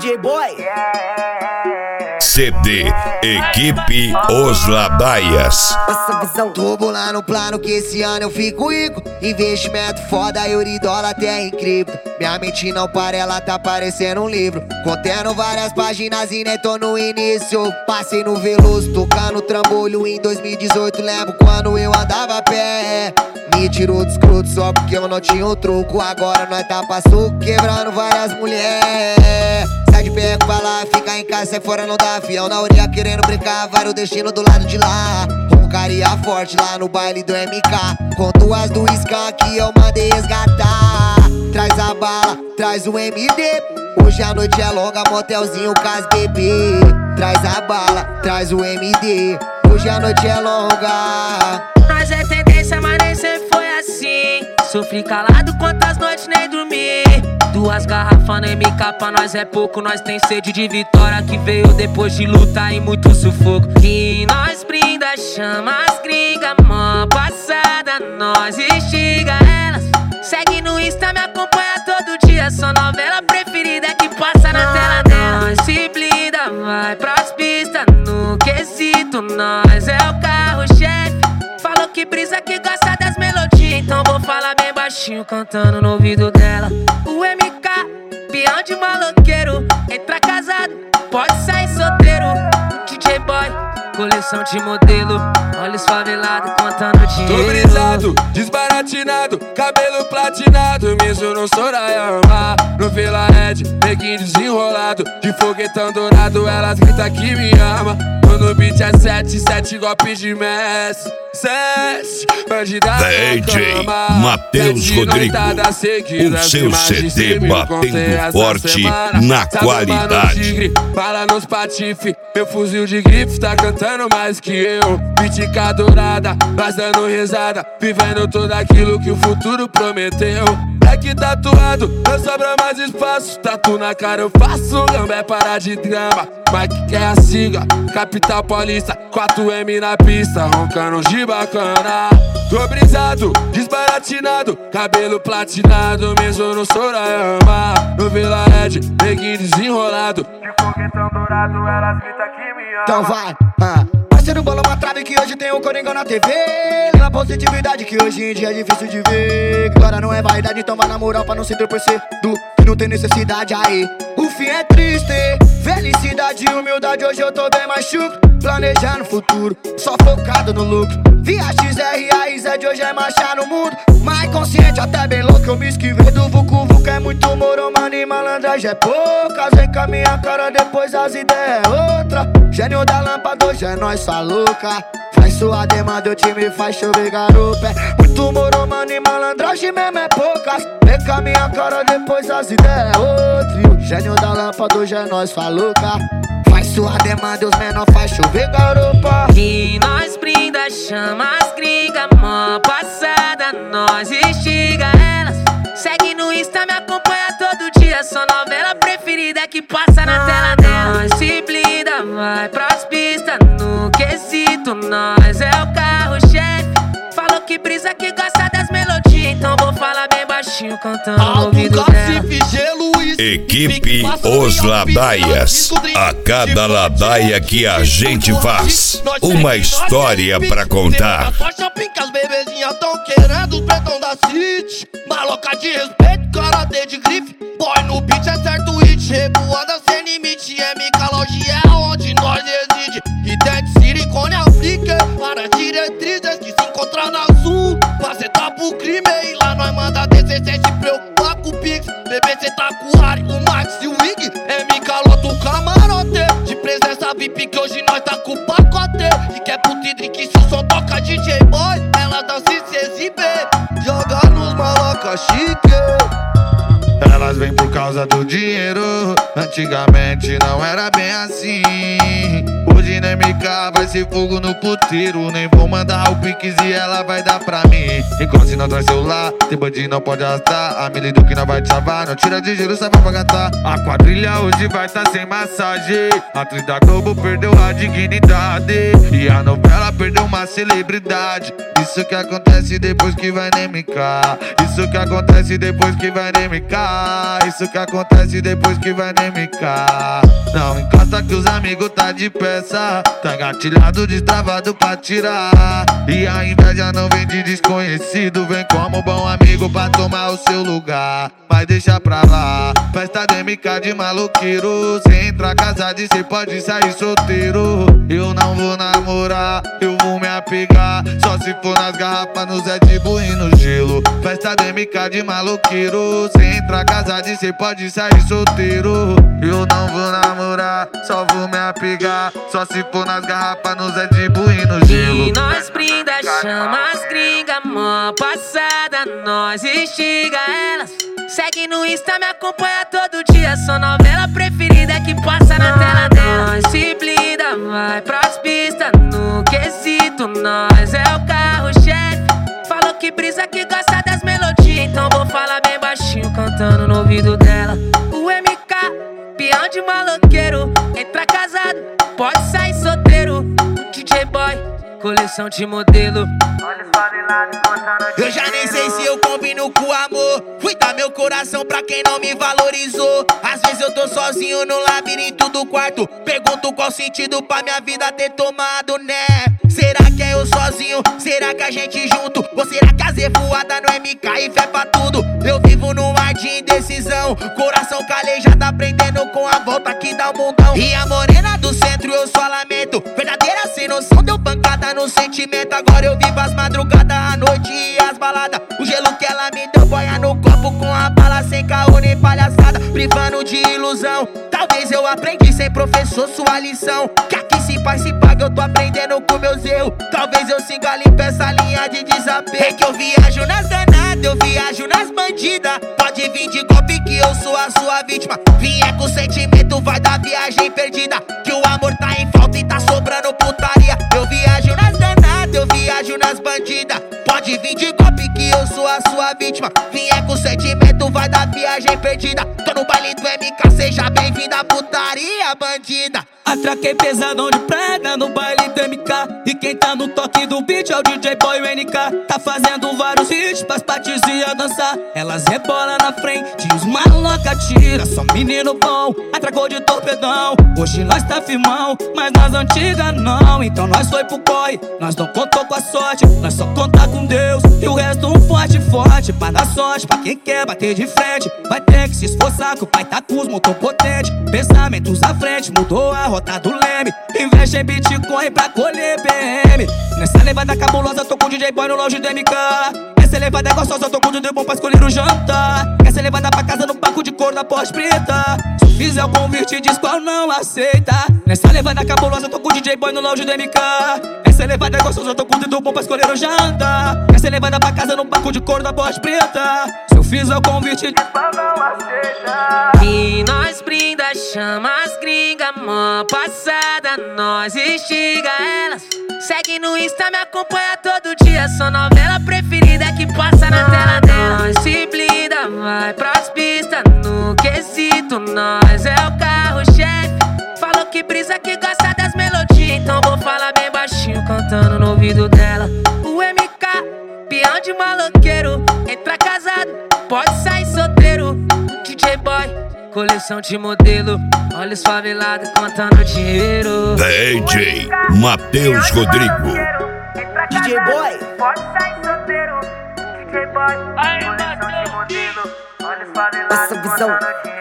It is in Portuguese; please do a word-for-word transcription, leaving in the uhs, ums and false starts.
J Boy. C D Equipe Os Ladaias. Essa visão. Tô bolando um plano que esse ano eu fico rico. Investimento foda, euro e dólar até em cripto. Minha mente não para, ela tá parecendo um livro, contendo várias páginas e nem tô no início. Passei no Veloso, tocando trambolho em dois mil e dezoito. Lembro quando eu andava a pé. Me tirou do escroto só porque eu não tinha o troco. Agora nós tá pra suco, quebrando várias mulheres. Sai de perto pra lá, fica em casa, sai fora não dá. Fiel na orelha querendo brincar, vai o destino do lado de lá. Roncaria forte lá no baile do M K, com duas do Skank eu mandei resgatar. Traz a bala, traz o M D. Hoje a noite é longa, motelzinho com as bebê. Traz a bala, traz o M D. Hoje a noite é longa. Nós é tendência, mas nem sempre foi assim. Sofri calado quantas noites nem dormi. Duas garrafas no M K pra nós é pouco. Nós tem sede de vitória que veio depois de luta e muito sufoco. E nós brinda, chama as gringas, mão passada, nós instiga elas. Segue no Insta, me acompanha todo dia. Sua novela preferida que passa na tela dela. Nós se blinda, vai pras pistas no quesito. Nós é o carro-chefe. Falou que brisa que gosta das melodias, então vou falar bem baixinho cantando no ouvido dela. O M K, peão de maloqueiro. Entra casado, pode sair solteiro. D J Boy, coleção de modelo. Olha os favelados contando dinheiro. Tô brisado, desbaratinado, cabelo platinado. Mesmo no Sorayama, no Vila Red, neguinho desenrolado. De foguetão dourado, elas gritam que me ama. Tô no beat é sete, sete golpes de mestre. Sete, bandida D J Matheus Rodrigo, o seu C D batendo forte na qualidade. Bala nos patife, meu fuzil de grife tá cantando mais que eu. Bitica dourada, nós dando risada, vivendo tudo aquilo que o futuro prometeu. Black tatuado, não sobra mais espaço. Tatu na cara eu faço, gambé para de drama. Mike quer a siga, capital paulista, quatro M na pista, roncando de bacana. Tô brisado, desbaratinado, cabelo platinado. Mesmo no Sorayama, no Vila Red, neguinho desenrolado. De foguetão dourado, elas gritam que me ama. Então vai, ah. Parceiro bola uma trave que hoje tem o Coringão na T V. Leva positividade que hoje em dia é difícil de ver. Agora não é vaidade, então vai na moral pra não se torcer do que não tem necessidade aí. O fim é triste, felicidade e humildade. Hoje eu tô bem mais chucro, planejando o futuro, só focado no lucro. Via X R A I Z hoje é marchar no mundo. Mais consciente, até bem louco, eu me esquivei do Vucu Vucu. É muito moro, mano, e malandragem é poucas. Vem com a minha cara, depois as ideias é outra. Gênio da lâmpada, hoje é nós, sua louca. Faz sua demanda, o time faz chover garupa. É muito moro, mano, e malandragem mesmo é poucas. Vem com a minha cara, depois as ideias é outra. Gênio da lâmpada, hoje é nós, sua louca. Faz sua demanda, os menor faz chover garupa. E nós brinda, chama as gringas, mão passada, nós instiga elas. Segue no Insta, me acompanha todo dia. Sua novela preferida que passa na tela dela. Nós se blinda, vai pras pistas no quesito. Nós é o carro-chefe. Falou que brisa que gosta das melodias, então vou falar bem baixinho cantando no ouvido dela. Equipe Os Ladaias. A cada ladaia que a gente faz, uma história pra contar. Shopping que as bebezinhas tão querendo os pretão da City. Maloca de respeito, karatê de grife. Boy no beat é certo hit. Revoada sem limite. M K Lounge é onde nós reside. E Dead Silicone aplica para diretrizes que se encontram na Sul. Você tá pro crime e lá nós manda D C C se preocupar com o Pix. Bebê cê tá com o Harry, o Max e o Wig. M K lota o camarote de presença V I P que hoje nós tá com o pacote. E quer pro Tidri que se o som toca D J Boy, ela dança e se exibe. Joga nos maloca chique. Elas vêm por causa do dinheiro. Antigamente não era bem assim. Hoje Imagina M K, vai ser fogo no puteiro. Nem vou mandar o pix e ela vai dar pra mim. Enquanto se não traz celular, tem bandido não pode arrastar. A milha do que não vai te salvar, não tira de giro, só vai pra gastar. A quadrilha hoje vai tá sem massagem. A atriz da Globo perdeu a dignidade e a novela perdeu uma celebridade. Isso que acontece depois que vai no M K. Isso que acontece depois que vai no M K. Isso que acontece depois que vai no M K. Não encosta que os amigos tá de peça. Tá engatilhado, destravado pra tirar. E a inveja não vem de desconhecido, vem como bom amigo pra tomar o seu lugar. Mas deixa pra lá, festa do M K de maloqueiro. Cê entra casado e cê pode sair solteiro. Eu não vou namorar, eu vou me apegar. Só se for nas garrafas, no Zé de Bull e no gelo. Festa do M K de maloqueiro. Cê entra casado e cê pode sair solteiro. Eu não vou namorar, só vou me apegar. Só se for nas garrafas, no Zé de Bull e no gelo. E nós brinda, chama as gringa, mó passada, nós instiga elas. Segue no Insta, me acompanha todo dia. Sua novela preferida que passa na tela dela. Nós se blinda, vai pras pistas. No quesito, nós é o carro-chefe. Falou que brisa, que gosta das melodias. Então vou falar bem baixinho, cantando no ouvido dela. O M K, peão de maloqueiro. Entra casado, pode sair solteiro. D J Boy, coleção de modelo. Eu já nem sei se eu combino com amor. Fui dar meu coração pra quem não me valorizou. Às vezes eu tô sozinho no labirinto do quarto. Pergunto qual sentido pra minha vida ter tomado, né? Será que é eu sozinho? Será que a gente junto? Ou será que a Z voada no M K e fé pra tudo? Eu vivo num mar de indecisão, coração calejado, aprendendo com a volta que dá o mundão. E a morena do centro eu só lamento. Verdadeira sem noção, deu pancada no sentimento. Agora eu vivo as madrugadas, a noite e as baladas. O gelo que ela me deu boia no copo com a bala, sem caô nem palhaçada, privando de ilusão. Talvez eu aprendi sem professor sua lição, que aqui se faz se paga, eu tô aprendendo com meus erros. Talvez eu siga limpo essa linha de desapego. É que eu viajo nas danadas, eu viajo nas bandidas. Pode vir de golpe que eu sou a sua vítima. Vier com sentimento, vai dar viagem perdida. Que o amor tá em falta e tá sobrando putaria. Eu viajo nas danadas, eu viajo nas bandidas. Pode vir de golpe que eu sou a sua vítima. Vier com sentimento, vai dar viagem perdida. Tô no baile do M K, seja bem-vinda, putaria bandida. Atraquei pesadão de preda no baile do M K. E quem tá no toque do beat é o D J Boy e o N K. Tá fazendo vários hits pras patizinhas dançar. Elas rebolam na frente, os maloca tira. Só menino bom, atracou de torpedão. Hoje nós tá firmão, mas nas antigas não. Então nós foi pro corre, nós não contou com a sorte. Nós só contar com Deus e o resto um forte, forte. Pra dar sorte, pra quem quer bater de frente. Vai ter que se esforçar que o pai tá com os motor potente. Pensamentos à frente, mudou a rota do leme. Investe em Bitcoin pra colher P M. Nessa levada cabulosa, tô com o D J Boy no lounge do M K. Essa levada é gostosa, tô com o D J bom pra escolher o jantar. Essa levada pra casa no banco de cor da Porsche preta. Se eu fizer o convite, diz qual não aceita. Nessa levada cabulosa, tô com o D J Boy no lounge do M K. Essa levada é gostosa, tô com o D J bom pra escolher o jantar. Essa levada pra casa no banco de cor da Porsche preta. Se eu fizer o convite, diz qual não aceita. E nós brinda, chama as gringa, mó passada, nós instiga elas. Segue no Insta, me acompanha todo dia. Sua novela preferida que passa na tela dela. Nós se blinda, vai pras pistas. No quesito, nós é o carro-chefe. Falou que brisa, que gosta das melodias. Então vou falar bem baixinho, cantando no ouvido dela. O M K, peão de maloqueiro. Entra casado, pode sair solteiro. D J Boy, coleção de modelo. Olha os favelados contando dinheiro. D J Matheus Rodrigo. D J Boy, Pode sair solteiro. D J Boy, coleção de modelo. Olha os favelados essa visão. contando dinheiro.